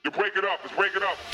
break it up. Let's break it up.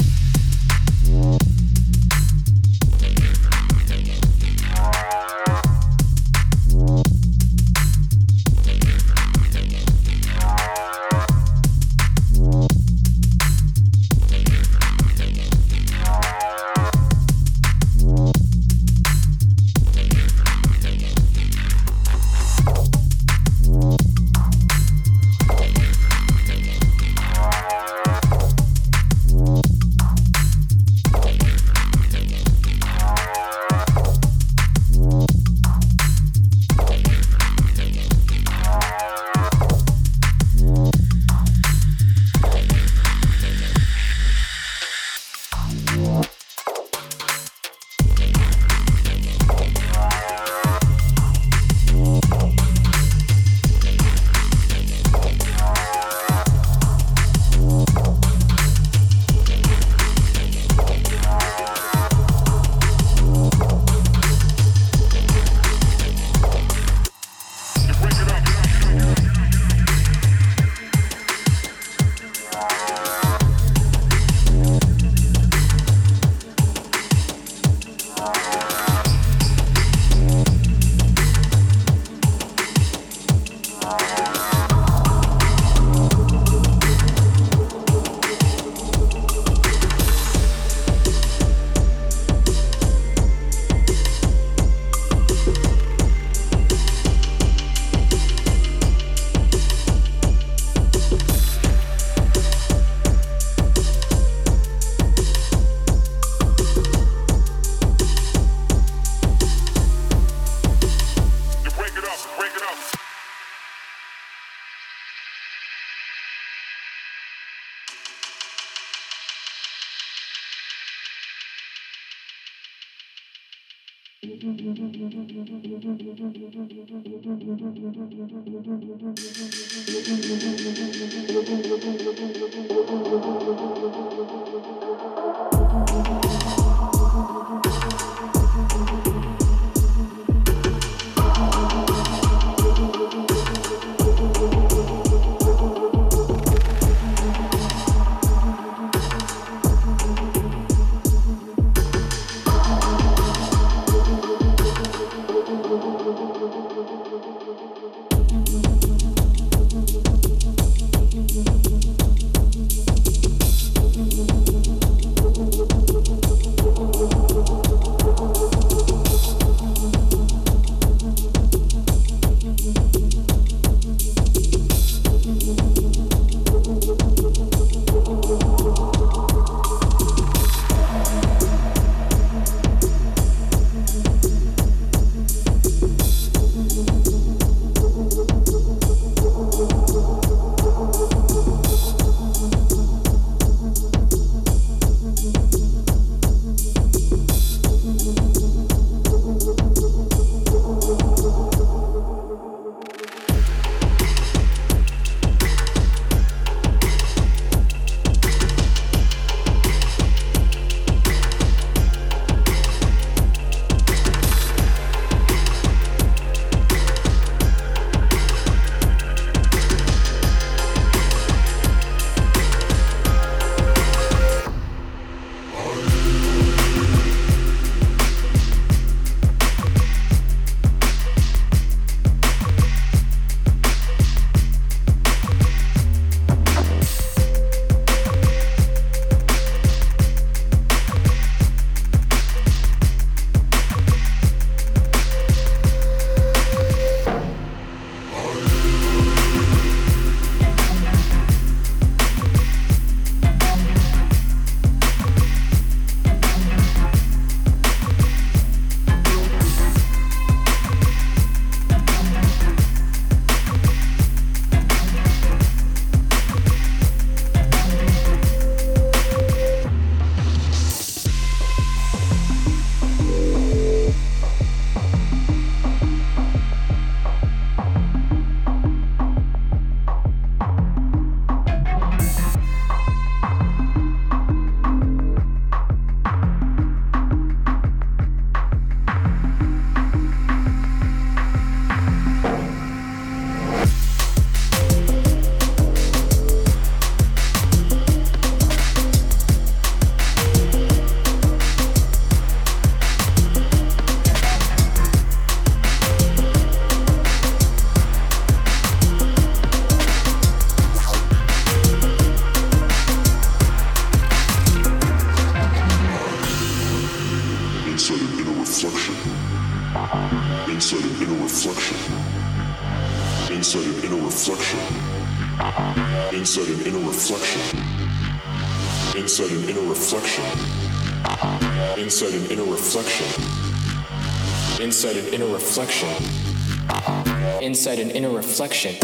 Inside an inner reflection. Inside an inner reflection. Inside an inner reflection. Inside an inner reflection. Inside an inner reflection. Inside an inner reflection. Inside an inner reflection.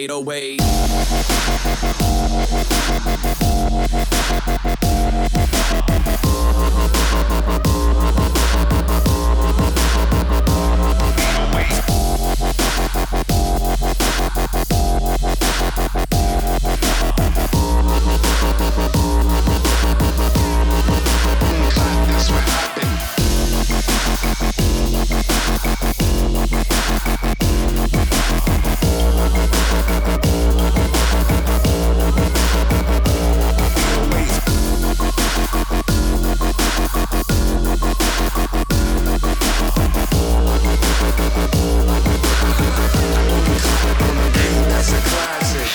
808. That's what happened. That's a classic.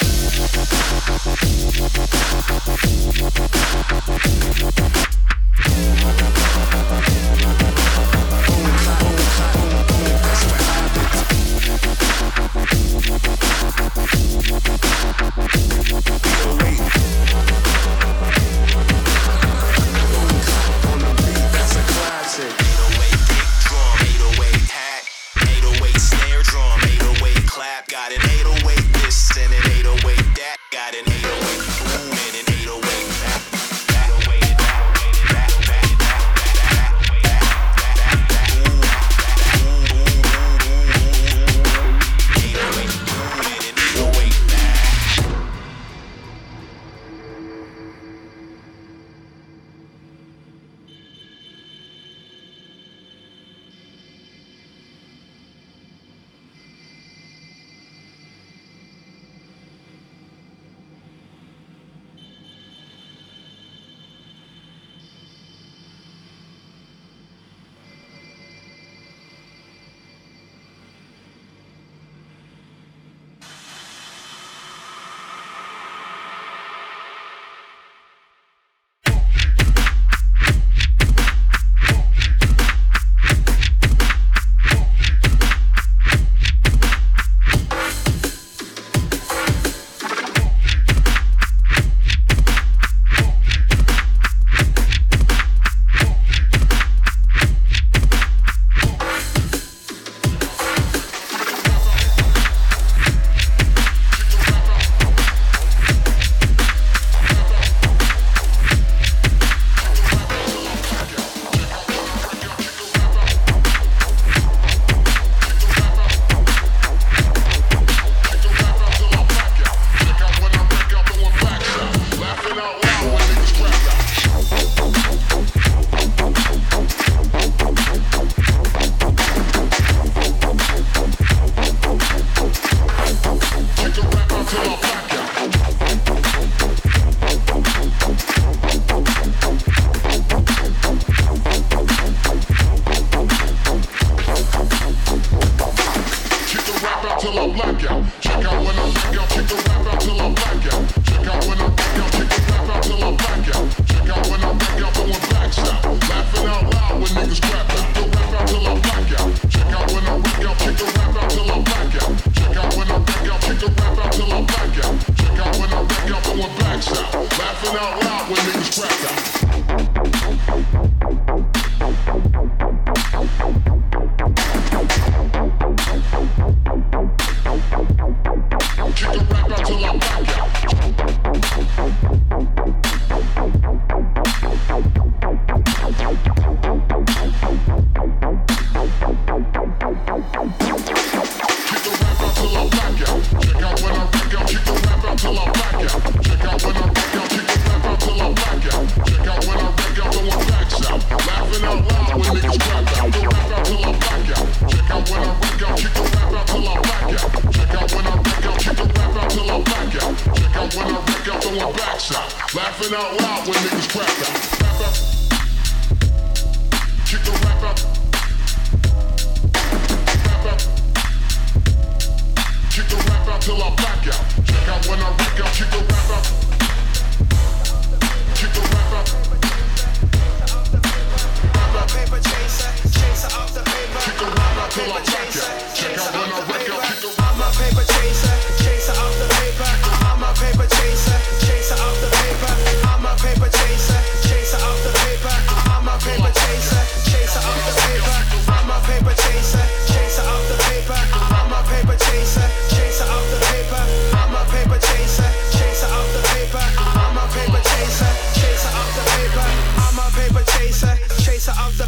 Laughing out loud when niggas crack out. Kick the rap out. Kick the rap out till I black out. Check out when I wreck out. Kick the rap out. Kick the rap out. I'm a paper chaser, chaser off the paper. Kick the rap out till I black out. Check out when I wreck out. Kick the rap out. I'm a paper chaser, chaser off the paper. I'm a paper chaser, chaser off the paper. I'm a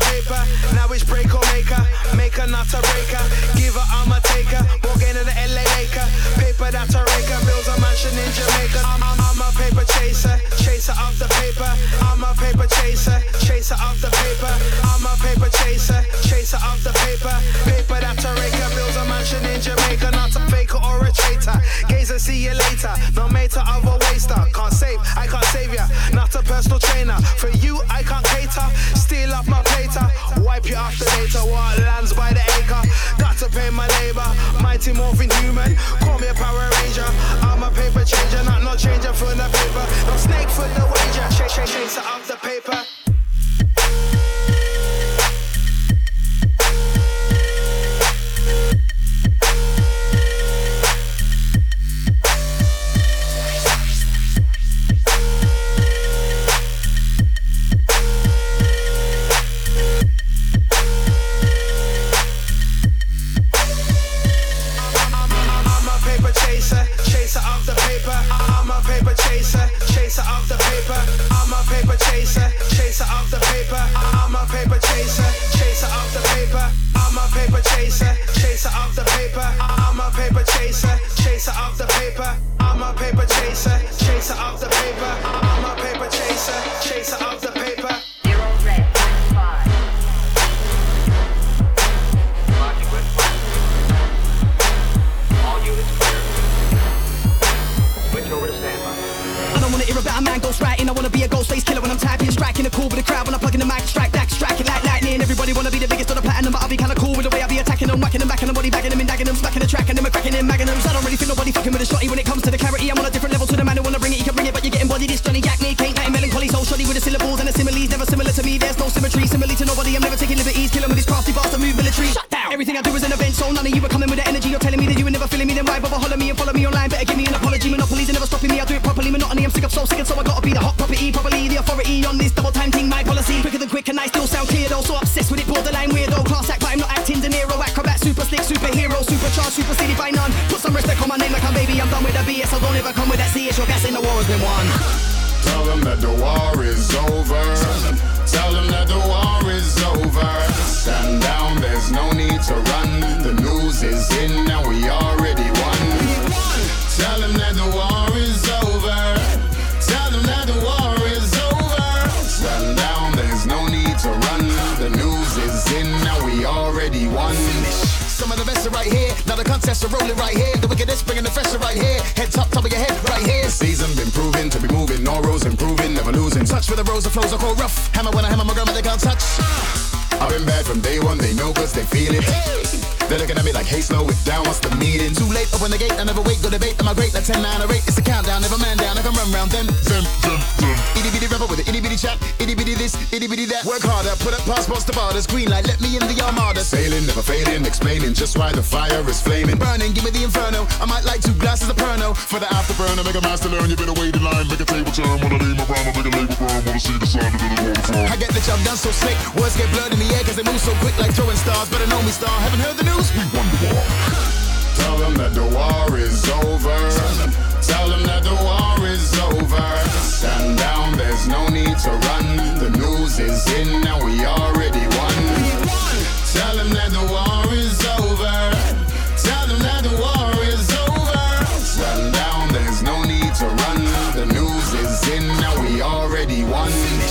paper. Now it's break or maker. Make her not a breaker. Give her, I'm a taker. Walk into the LA Laker. Paper that's a raker. Builds a mansion in Jamaica. I'm a paper chaser. Chaser of the paper. I'm a paper chaser. Chaser of the paper. I'm a paper chaser. Chaser of the paper. Paper that's a raker. Builds a mansion in Jamaica. Not a faker or a traitor. Gaze and see you later. No mater of a waster. Can't save, I can't save ya. Not a personal trainer. For you, I can't cater. Steal off my plater. Wipe you off the later. What lands by the acre. Got to pay my labor. Mighty morphin human. Call me a Power Ranger. I'm a paper changer. Not no changer for the paper. No snake for the wager. Chaser off the paper. Chaser of the paper. I'm a paper chaser. Chaser of the paper. I'm a paper chaser. Chaser of the paper. I'm a paper chaser. Chaser of the paper. I'm a paper chaser. Chaser of the paper. I'm a paper chaser. Chaser of the paper. I'm a paper chaser. Chaser of the paper. I'm a paper chaser. Chaser of the paper. 0 red 5. Logic with 5. All units clear. Switch over to standby. I don't wanna hear about a man ghost writing. I wanna be a ghost face killer when I'm typing. Striking a cool with the crowd when I'm plugging the mic. Strike back, striking like lightning. Everybody wanna be the biggest on the platinum, but I'll be kinda cool with the way I be attacking them, whacking them, backing them, body bagging them, and dagging them, smacking the track and them, cracking them, magnums. I don't really feel nobody fucking with a shotty when it comes to the clarity. I'm on a different level to the man who wanna bring it. You can bring it, but you're getting bodied. It's Johnny Yak, Nick, ain't nothing melancholy, so shoddy with the syllables and the similes. Never similar to me, there's no symmetry. Similarly to nobody, I'm never taking liberties. Killing with this crafty bastard move military. Shut down. Everything I do is an event, so none of you are coming with the energy. You're telling me that you were never feeling me, then why bother holler me and follow me online? Better give me an apology. Monopolies are never stopping me. I do it properly, monotony. I'm sick of so sick, and so I gotta be the hot property, properly the authority on this double time thing. My policy quicker than quick, and I still sound clear though. So obsessed with it, borderline weirdo. Class act, but I'm not acting. De Niro, acrobat, super slick, superhero, supercharged, superseded by none. Put some respect on my name like I'm baby. I'm done with the BS, so don't ever come with that CS. Your gas in the war has been won. Tell them that the war is over. Tell them that the war is over. Stand down, there's no need to run. The news is in, now we already won. Tell them that the war is over. Tell them that the war is over. Stand down, there's no need to run. The news is in, now we already won. Some of the best are right here. Now the contests are rolling right here. The wickedest bringing the fresh right here. Head top of your head right here. Season been proven to be moving. No rows improving, never losing. Touch for the rows of flows I call rough. Hammer when I hammer my grandma they can't touch. I've been bad from day one. They know cause they feel it. They're looking at me like, hey, slow it down, what's the meeting? Too late, open the gate, I never wait, go debate. Am I great? Like 10, 9, or 8, it's a countdown, never man down. I can run round them. Itty bitty rapper with an itty bitty chat, itty bitty this, itty bitty that. Work harder, put up passports to borders, green light, let me in the armada. Sailing, never failing, explaining just why the fire is flaming. Burning, give me the inferno, I might like 2 glasses of Perno. For the afterburner, make a master learn, you better wait in line, make a table turn. Wanna name a rhyme, make a label burn, wanna see the sound of the waterfall. I get the job done so slick, words get blurred in the air cause they move so quick like throwing stars. Better know me star, haven't heard the news? We won the war. Tell them that the war is over. Tell them that the war is over. Stand down, there's no need to run. The news is in, now we already won. Tell them that the war is over. Tell them that the war is over. Stand down, there's no need to run. The news is in, now we already won.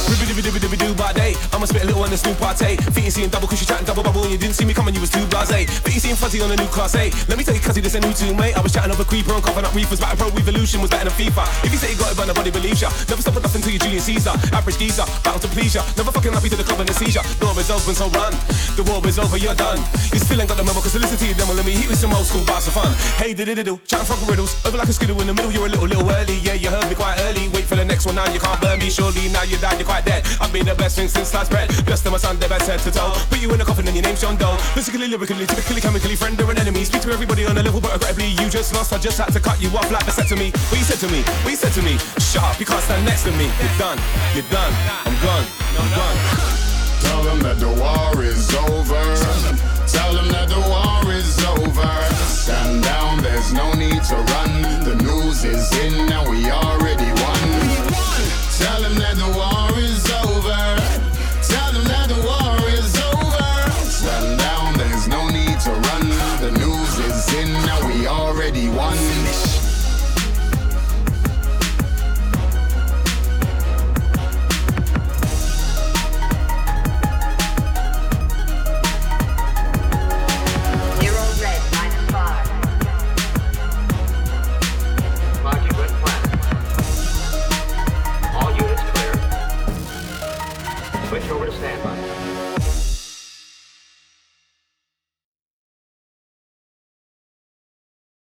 Do by day. I'ma spit a little on the Snoop Party. Feet seeing double cushy chatting double bubble. And you didn't see me coming, you was too blasé. Feet seeing fuzzy on a new class A. Let me tell you, cuzzy, this ain't new to mate. I was chatting over creeper and coughing up reefers. But Pro Evolution was better than FIFA. If you say you got it, but nobody believes ya. Never stop with nothing till you Julius Caesar. Average geezer, battle to please ya. Never fucking happy to the club and the seizure. Door is open, so run. The war is over, you're done. You still ain't got the memo, cause solicity them will let me hit with some old school bars of fun. Hey, diddle, chatting from riddles. Over like a skiddle in the middle, you're a little early. Yeah, you heard me quite early. Wait for the next one, now you can't burn me. Surely now you died, you're quite dead. I've been the best thing since sliced bread. Best of my son, they're best head to toe. Put you in a coffin and your name's John Doe. Physically, lyrically, typically, chemically, friend or an enemy. Speak to everybody on a level, but regrettably, you just lost. I just had to cut you off like the set to me. What you said to me? What you said to me? Shut up, you can't stand next to me. You're done, you're done. I'm gone, I'm gone. Tell them that the war is over. Tell them that the war is over. Stand down, there's no need to run. The news is in, now we already won. Tell them that the war is over. Tell them that the war is stand by.